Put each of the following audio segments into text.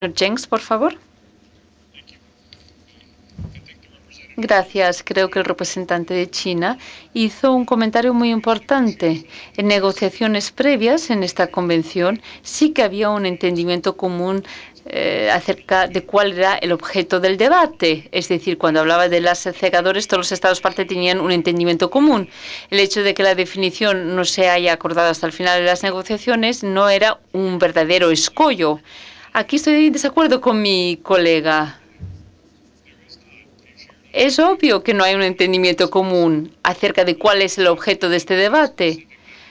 Jenks, por favor. Gracias. Creo que el representante de China hizo un comentario muy importante. En negociaciones previas en esta convención sí que había un entendimiento común acerca de cuál era el objeto del debate. Es decir, cuando hablaba de láser cegadores, todos los Estados parte tenían un entendimiento común. El hecho de que la definición no se haya acordado hasta el final de las negociaciones no era un verdadero escollo. Aquí estoy en desacuerdo con mi colega. Es obvio que no hay un entendimiento común acerca de cuál es el objeto de este debate.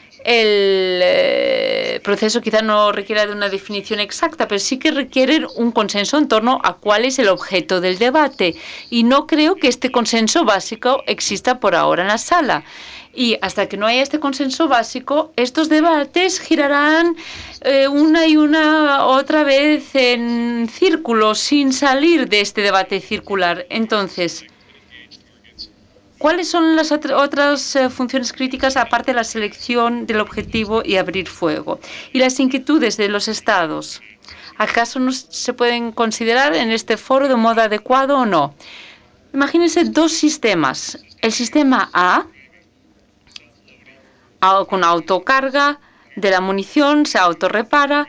El proceso quizá no requiera de una definición exacta, pero sí que requiere un consenso en torno a cuál es el objeto del debate. Y no creo que este consenso básico exista por ahora en la sala. Y hasta que no haya este consenso básico, estos debates girarán una y una otra vez en círculos sin salir de este debate circular. Entonces, ¿cuáles son las otras funciones críticas aparte de la selección del objetivo y abrir fuego? Y las inquietudes de los estados. ¿Acaso no se pueden considerar en este foro de modo adecuado o no? Imagínense dos sistemas. El sistema A, con autocarga de la munición, se autorrepara,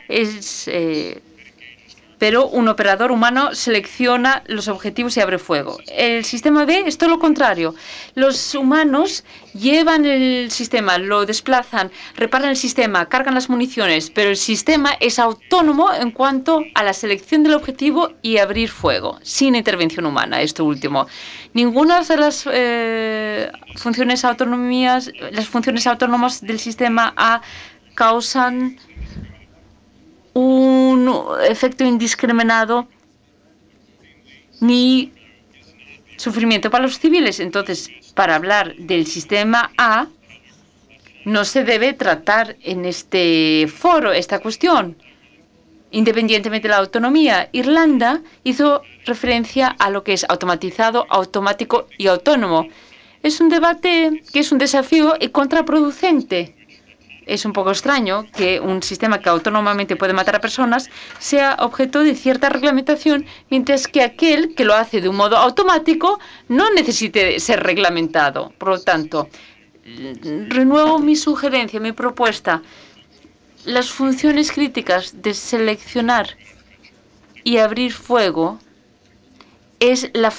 pero un operador humano selecciona los objetivos y abre fuego. El sistema B es todo lo contrario. Los humanos llevan el sistema, lo desplazan, reparan el sistema, cargan las municiones, pero el sistema es autónomo en cuanto a la selección del objetivo y abrir fuego, sin intervención humana, esto último. Ninguna de las funciones autónomas del sistema A causan un efecto indiscriminado ni sufrimiento para los civiles. Entonces, para hablar del sistema A, no se debe tratar en este foro esta cuestión. Independientemente de la autonomía, Irlanda hizo referencia a lo que es automatizado, automático y autónomo. Es un debate que es un desafío y contraproducente. Es un poco extraño que un sistema que autónomamente puede matar a personas sea objeto de cierta reglamentación, mientras que aquel que lo hace de un modo automático no necesite ser reglamentado. Por lo tanto, renuevo mi sugerencia, mi propuesta. Las funciones críticas de seleccionar y abrir fuego es la